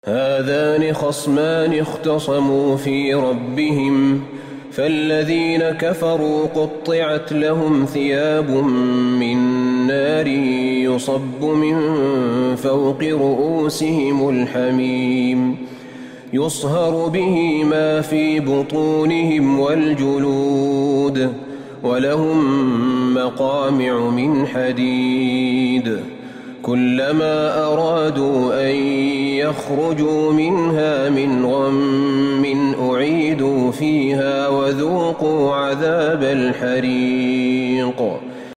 هذان خصمان اختصموا في ربهم فالذين كفروا قطعت لهم ثياب من نار يصب من فوق رؤوسهم الحميم يصهر به ما في بطونهم والجلود ولهم مقامع من حديد كلما أرادوا أن يخرجوا منها من غم أعيدوا فيها وذوقوا عذاب الحريق